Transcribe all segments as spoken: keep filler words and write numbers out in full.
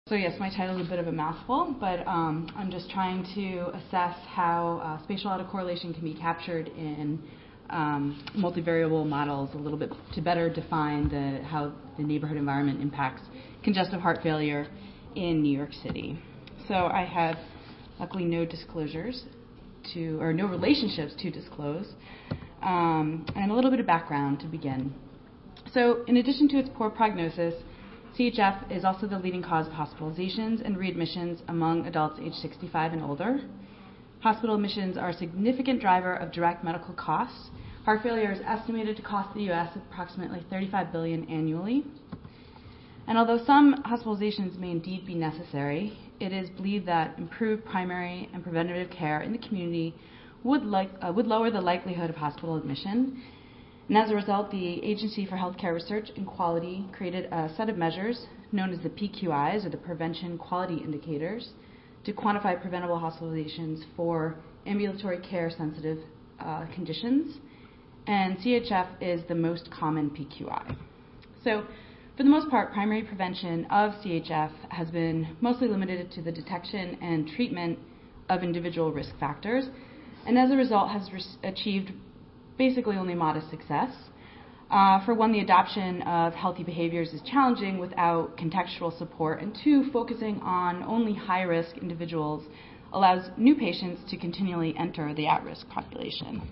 So yes, my title is a bit of a mouthful, but um, I'm just trying to assess how uh, spatial autocorrelation can be captured in um, multivariable models a little bit to better define the, how the neighborhood environment impacts congestive heart failure in New York City. So I have luckily no disclosures to, or no relationships to disclose, um, and a little bit of background to begin. So in addition to its poor prognosis, C H F is also the leading cause of hospitalizations and readmissions among adults age sixty-five and older. Hospital admissions are a significant driver of direct medical costs. Heart failure is estimated to cost the U S approximately thirty-five billion dollars annually. And although some hospitalizations may indeed be necessary, it is believed that improved primary and preventative care in the community would, like, uh, would lower the likelihood of hospital admission. And as a result, the Agency for Healthcare Research and Quality created a set of measures known as the P Q Is, or the Prevention Quality Indicators, to quantify preventable hospitalizations for ambulatory care-sensitive uh, conditions. And C H F is the most common P Q I. So, for the most part, primary prevention of C H F has been mostly limited to the detection and treatment of individual risk factors, and as a result has re- achieved basically only modest success. Uh, for one, the adoption of healthy behaviors is challenging without contextual support, and two, focusing on only high-risk individuals allows new patients to continually enter the at-risk population.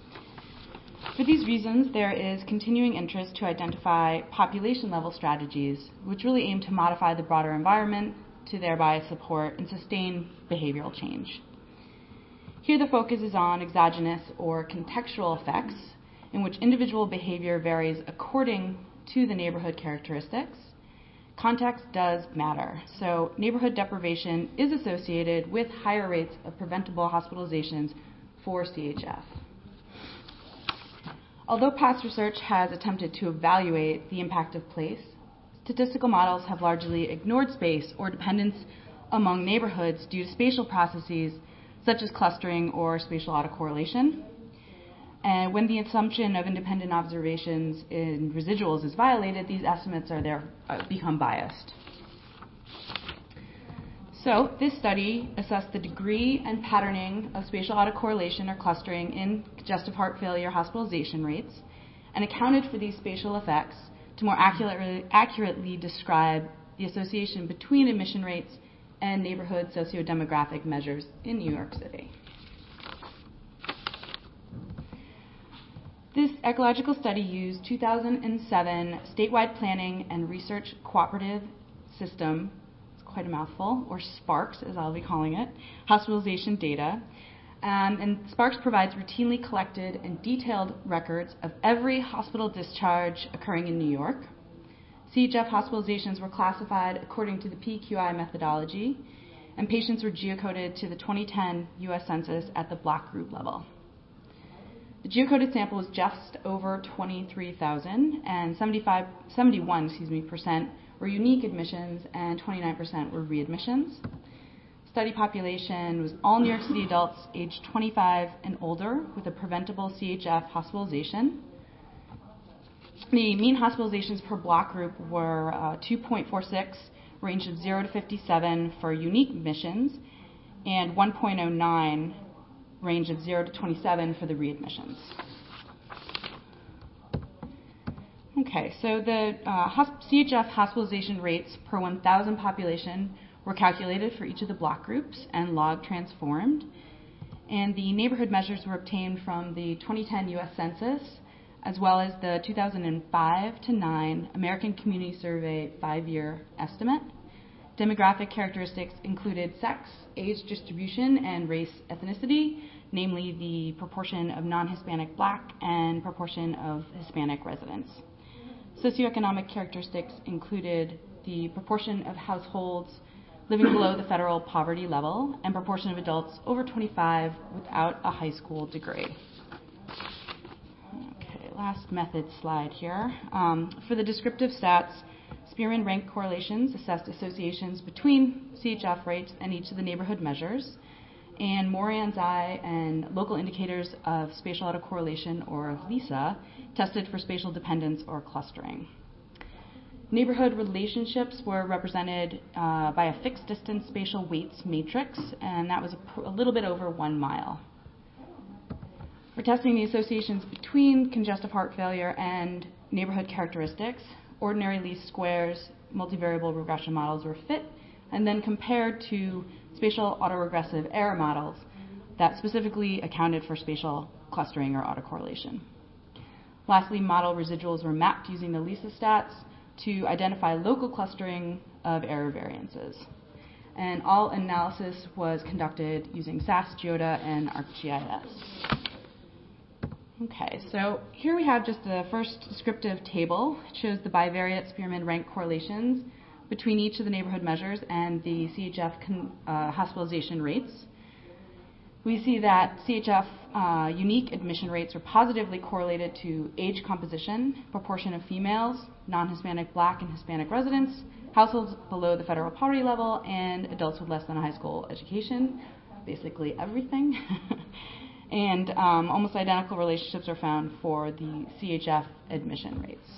For these reasons, there is continuing interest to identify population-level strategies which really aim to modify the broader environment to thereby support and sustain behavioral change. Here the focus is on exogenous or contextual effects in which individual behavior varies according to the neighborhood characteristics. Context does matter, so neighborhood deprivation is associated with higher rates of preventable hospitalizations for C H F. Although past research has attempted to evaluate the impact of place, statistical models have largely ignored space or dependence among neighborhoods due to spatial processes such as clustering or spatial autocorrelation. And when the assumption of independent observations in residuals is violated, these estimates are there uh, become biased. So this study assessed the degree and patterning of spatial autocorrelation or clustering in congestive heart failure hospitalization rates and accounted for these spatial effects to more accurately, accurately describe the association between admission rates and neighborhood sociodemographic measures in New York City. This ecological study used two thousand seven statewide planning and research cooperative system, it's quite a mouthful, or SPARCS as I'll be calling it, hospitalization data. Um, and SPARCS provides routinely collected and detailed records of every hospital discharge occurring in New York. C H F hospitalizations were classified according to the P Q I methodology, and patients were geocoded to the twenty ten U S Census at the block group level. The geocoded sample was just over twenty-three thousand, and seventy-five, seventy-one excuse me, percent were unique admissions and twenty-nine percent were readmissions. Study population was all New York City adults aged twenty-five and older with a preventable C H F hospitalization. The mean hospitalizations per block group were uh, two point four six, range of zero to fifty-seven for unique admissions, and one point oh nine, range of zero to twenty-seven for the readmissions. Okay, so the uh, hosp- C H F hospitalization rates per one thousand population were calculated for each of the block groups and log transformed, and the neighborhood measures were obtained from the twenty ten U S Census, as well as the two thousand five to nine American Community Survey five-year estimate. Demographic characteristics included sex, age distribution, and race ethnicity, namely the proportion of non-Hispanic Black and proportion of Hispanic residents. Socioeconomic characteristics included the proportion of households living below the federal poverty level and proportion of adults over twenty-five without a high school degree. Last method slide here. Um, for the descriptive stats, Spearman ranked correlations assessed associations between C H F rates and each of the neighborhood measures, and Moran's eye and local indicators of spatial autocorrelation, or LISA, tested for spatial dependence or clustering. Neighborhood relationships were represented uh, by a fixed distance spatial weights matrix, and that was a, pr- a little bit over one mile. For testing the associations between congestive heart failure and neighborhood characteristics, ordinary least squares multivariable regression models were fit and then compared to spatial autoregressive error models that specifically accounted for spatial clustering or autocorrelation. Lastly, model residuals were mapped using the Lisa stats to identify local clustering of error variances. And all analysis was conducted using S A S, GeoDa, and ArcGIS. Okay, so here we have just the first descriptive table. It shows the bivariate Spearman rank correlations between each of the neighborhood measures and the C H F con, uh, hospitalization rates. We see that C H F uh, unique admission rates are positively correlated to age composition, proportion of females, non-Hispanic Black and Hispanic residents, households below the federal poverty level, and adults with less than a high school education, basically everything. And um, almost identical relationships are found for the C H F admission rates.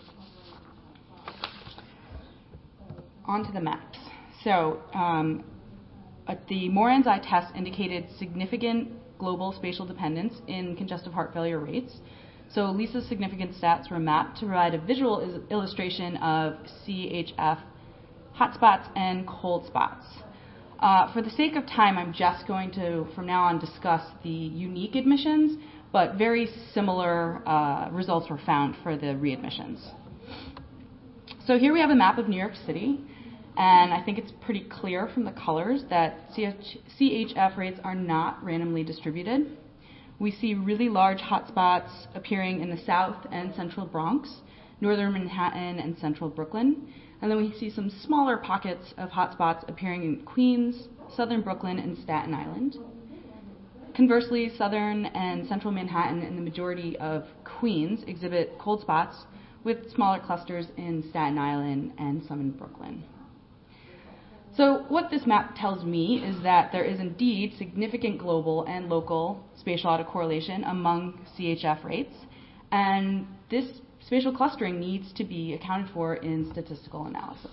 On to the maps. So um, uh, the Moran's-I test indicated significant global spatial dependence in congestive heart failure rates. So Lisa's significance stats were mapped to provide a visual is- illustration of C H F hotspots and cold spots. Uh, for the sake of time, I'm just going to, from now on, discuss the unique admissions, but very similar uh, results were found for the readmissions. So here we have a map of New York City, and I think it's pretty clear from the colors that C H F rates are not randomly distributed. We see really large hotspots appearing in the South and Central Bronx, Northern Manhattan, and Central Brooklyn. And then we see some smaller pockets of hotspots appearing in Queens, Southern Brooklyn, and Staten Island. Conversely, Southern and Central Manhattan and the majority of Queens exhibit cold spots with smaller clusters in Staten Island and some in Brooklyn. So what this map tells me is that there is indeed significant global and local spatial autocorrelation among C H F rates, and this spatial clustering needs to be accounted for in statistical analysis.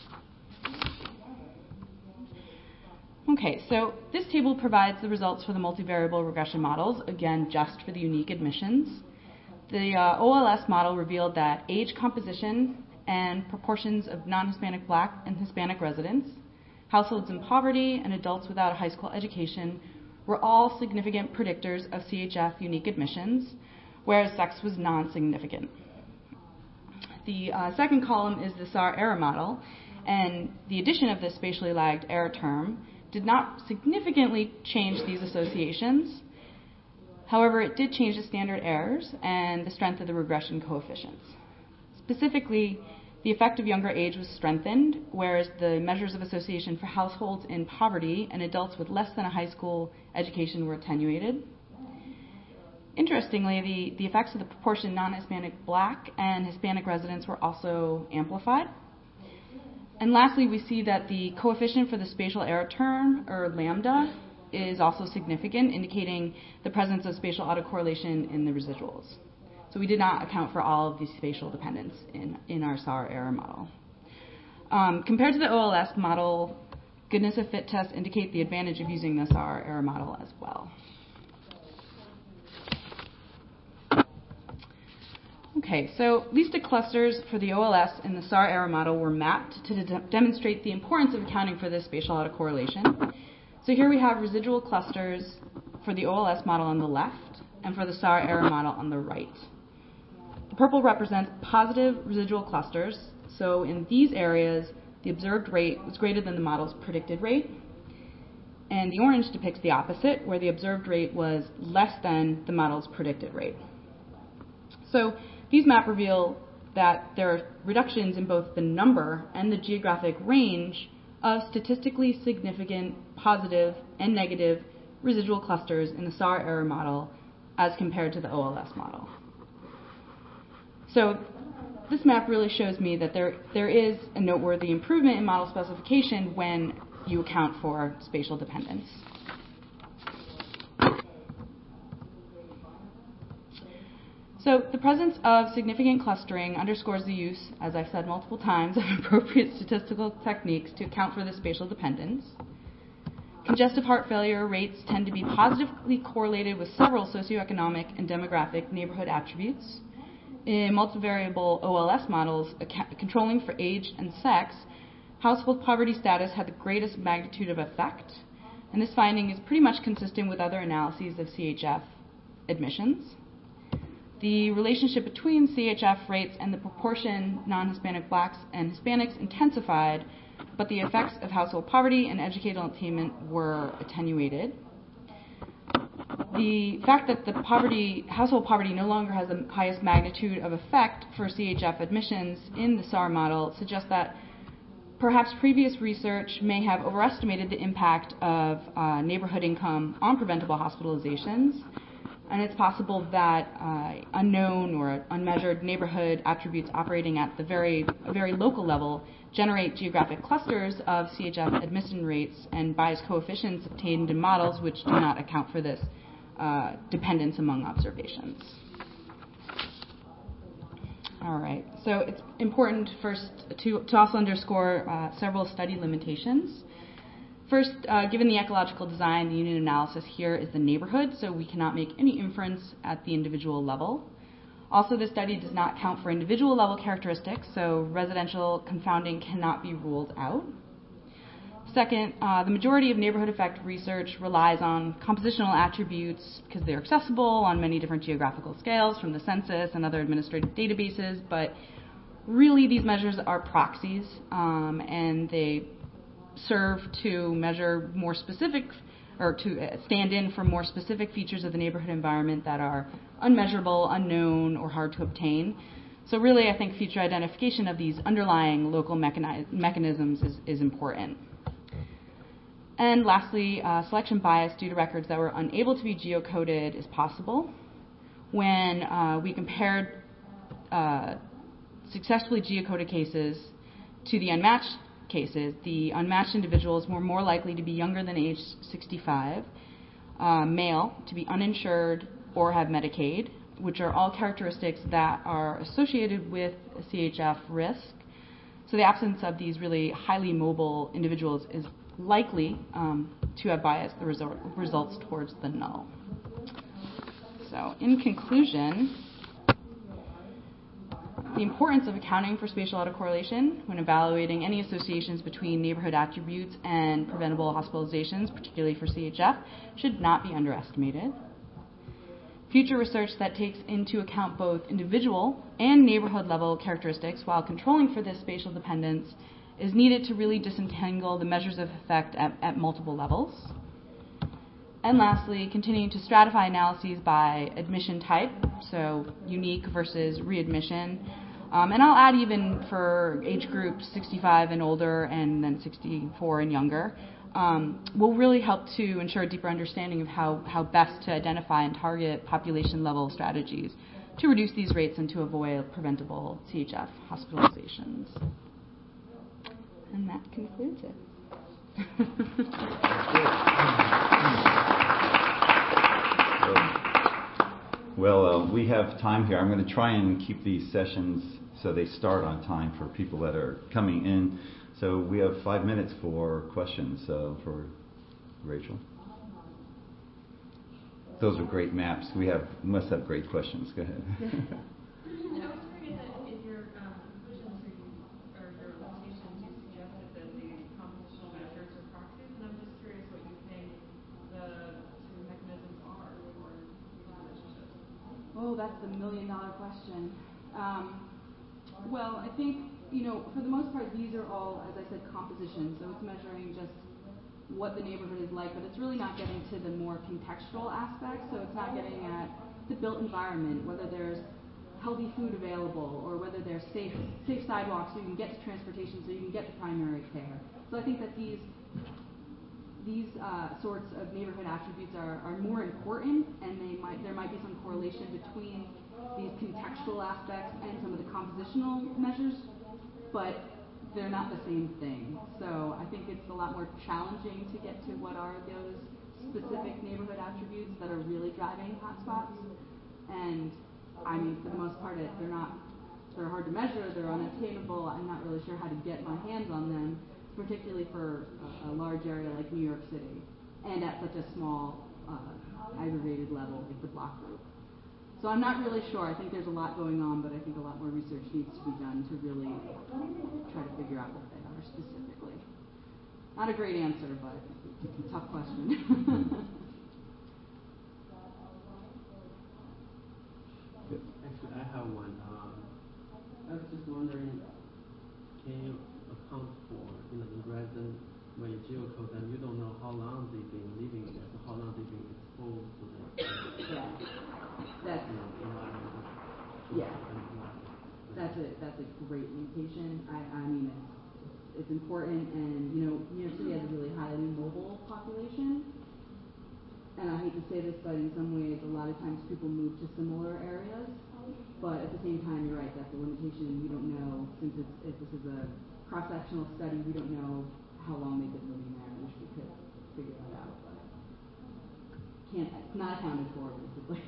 Okay, so this table provides the results for the multivariable regression models, again, just for the unique admissions. The uh, O L S model revealed that age composition and proportions of non-Hispanic Black and Hispanic residents, households in poverty, and adults without a high school education were all significant predictors of C H F unique admissions, whereas sex was non-significant. The uh, second column is the S A R error model, and the addition of this spatially lagged error term did not significantly change these associations. However, it did change the standard errors and the strength of the regression coefficients. Specifically, the effect of younger age was strengthened, whereas the measures of association for households in poverty and adults with less than a high school education were attenuated. Interestingly, the, the effects of the proportion non-Hispanic Black and Hispanic residents were also amplified. And lastly, we see that the coefficient for the spatial error term, or lambda, is also significant, indicating the presence of spatial autocorrelation in the residuals. So we did not account for all of these spatial dependence in, in our S A R error model. Um, compared to the O L S model, goodness of fit tests indicate the advantage of using the S A R error model as well. Okay, so Lista clusters for the O L S and the S A R error model were mapped to de- demonstrate the importance of accounting for this spatial autocorrelation. So here we have residual clusters for the O L S model on the left and for the S A R error model on the right. The purple represents positive residual clusters, so in these areas, the observed rate was greater than the model's predicted rate. And the orange depicts the opposite, where the observed rate was less than the model's predicted rate. So these maps reveal that there are reductions in both the number and the geographic range of statistically significant positive and negative residual clusters in the S A R error model as compared to the O L S model. So this map really shows me that there, there is a noteworthy improvement in model specification when you account for spatial dependence. So the presence of significant clustering underscores the use, as I've said multiple times, of appropriate statistical techniques to account for this spatial dependence. Congestive heart failure rates tend to be positively correlated with several socioeconomic and demographic neighborhood attributes. In multivariable O L S models, ac- controlling for age and sex, household poverty status had the greatest magnitude of effect, and this finding is pretty much consistent with other analyses of C H F admissions. The relationship between C H F rates and the proportion non-Hispanic blacks and Hispanics intensified, but the effects of household poverty and educational attainment were attenuated. The fact that the poverty, household poverty no longer has the highest magnitude of effect for C H F admissions in the S A R model suggests that perhaps previous research may have overestimated the impact of uh, neighborhood income on preventable hospitalizations. And it's possible that uh, unknown or unmeasured neighborhood attributes operating at the very, a very local level generate geographic clusters of C H F admission rates and bias coefficients obtained in models which do not account for this uh, dependence among observations. All right, so it's important first to, to also underscore uh, several study limitations. First, uh, given the ecological design, the unit analysis here is the neighborhood, so we cannot make any inference at the individual level. Also, the study does not count for individual level characteristics, so residential confounding cannot be ruled out. Second, uh, the majority of neighborhood effect research relies on compositional attributes because they're accessible on many different geographical scales from the census and other administrative databases, but really these measures are proxies, um, and they serve to measure more specific or to stand in for more specific features of the neighborhood environment that are unmeasurable, unknown, or hard to obtain. So really, I think future identification of these underlying local mechani- mechanisms is, is important. And lastly, uh, selection bias due to records that were unable to be geocoded is possible. When uh, we compared uh, successfully geocoded cases to the unmatched cases, the unmatched individuals were more likely to be younger than age sixty-five, uh, male, to be uninsured, or have Medicaid, which are all characteristics that are associated with C H F risk. So the absence of these really highly mobile individuals is likely um, to have biased the result, results towards the null. So in conclusion, the importance of accounting for spatial autocorrelation when evaluating any associations between neighborhood attributes and preventable hospitalizations, particularly for C H F, should not be underestimated. Future research that takes into account both individual and neighborhood level characteristics while controlling for this spatial dependence is needed to really disentangle the measures of effect at, at multiple levels. And lastly, continuing to stratify analyses by admission type, so unique versus readmission. Um, and I'll add even for age groups sixty-five and older and then sixty-four and younger, um, will really help to ensure a deeper understanding of how, how best to identify and target population level strategies to reduce these rates and to avoid preventable C H F hospitalizations. And that concludes it. Well, uh, we have time here. I'm going to try and keep these sessions so they start on time for people that are coming in. So we have five minutes for questions uh, for Rachel. Those are great maps. We have must have great questions. Go ahead. I was wondering that in your um, conclusions or your limitations, you suggested that the compositional measures are proxies, and I'm just curious what you think the two mechanisms are for these relationships. Oh, that's the million dollar question. Um, well, I think, you know, for the most part, these are all, as I said, compositions. So it's measuring just what the neighborhood is like, but it's really not getting to the more contextual aspects. So it's not getting at the built environment, whether there's healthy food available or whether there's safe safe sidewalks so you can get to transportation, so you can get to primary care. So I think that these these uh, sorts of neighborhood attributes are, are more important, and they might there might be some correlation between these contextual aspects and some of the compositional measures, but they're not the same thing. So I think it's a lot more challenging to get to what are those specific neighborhood attributes that are really driving hotspots. And I mean, for the most part, it, they're not, they're hard to measure, they're unattainable. I'm not really sure how to get my hands on them, particularly for a, a large area like New York City, and at such a small uh, aggregated level like the block group. So I'm not really sure. I think there's a lot going on, but I think a lot more research needs to be done to really try to figure out what they are specifically. Not a great answer, but it's a tough question. Actually, I have one. Um, I was just wondering, can you account for, you know, the resident when you geocode them, you don't know how long they've been living there, so how long they've been exposed to the Yeah, that's you know, environment. yeah, that's a that's a great limitation. I I mean it's it's important, and you know New York City has a really highly mobile population. And I hate to say this, but in some ways, a lot of times people move to similar areas. But at the same time, you're right, that's a limitation. We don't know, since it's, if this is a cross-sectional study, we don't know how long they've been living there. I wish we could figure that out, but can't, it's not accounted for, basically.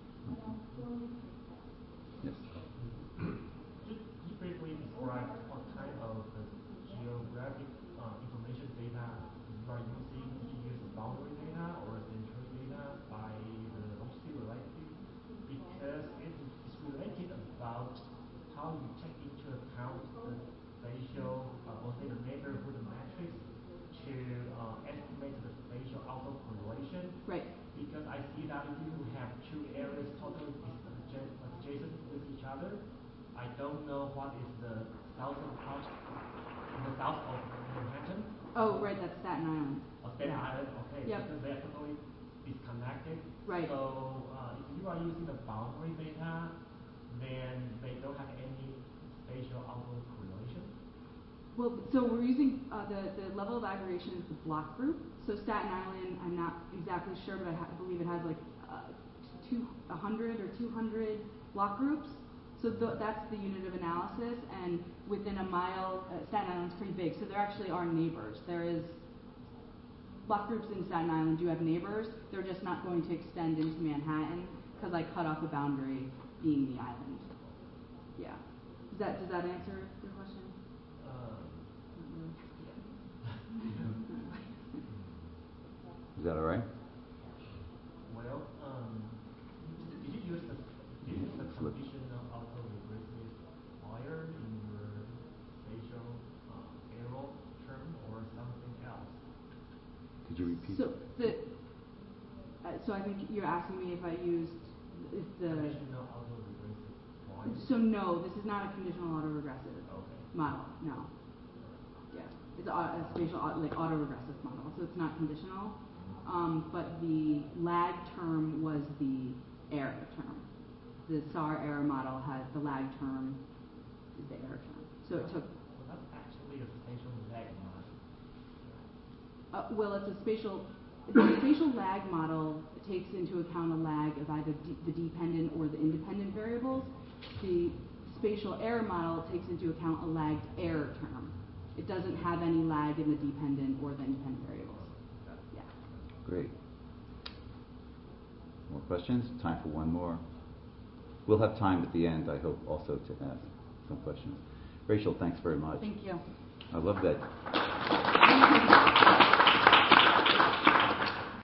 Yes. Could you briefly describe what kind of uh, geographic uh, information data you are using? Do you use boundary data or central data by the longitude relative? Because it is related about how you take into account the spatial, uh, or say the neighborhood matrix to uh, estimate the spatial autocorrelation. Right. Because I see that if you have two areas totally adjacent with each other, I don't know what is the southern part, the south of Manhattan. Oh, right, that's Staten Island. Or Staten Yeah. Island, okay, Yep. because they are totally disconnected. Right. So uh, if you are using the boundary data, then they don't have any spatial autocorrelation. Well, so we're using uh, the, the level of aggregation is the block group. So Staten Island, I'm not exactly sure, but I, ha- I believe it has like uh, two, one hundred or two hundred block groups. So th- that's the unit of analysis, and within a mile, uh, Staten Island's pretty big, so there actually are neighbors. There is, block groups in Staten Island do have neighbors, they're just not going to extend into Manhattan, because I cut off the boundary being the island. Yeah. Does that, does that answer your question? Uh, Is that all right? well, um, did you use the, did you use the conditional autoregressive wire in your spatial uh, arrow term or something else? Could you repeat? So the, uh, so I think you're asking me if I used if the. Conditional autoregressive wire. So no, this is not a conditional autoregressive Okay. model. No. Yeah, it's a, a spatial au- like autoregressive model, so it's not conditional. Um, but the lag term was the error term. The S A R error model has the lag term is the error term. So it took. So that's actually a spatial lag model. Uh, well, it's a spatial. The spatial lag model takes into account a lag of either de- the dependent or the independent variables. The spatial error model takes into account a lagged error term. It doesn't have any lag in the dependent or the independent variables. Yeah. Great. More questions? Time for one more. We'll have time at the end, I hope, also to ask some questions. Rachel, thanks very much. Thank you. I love that.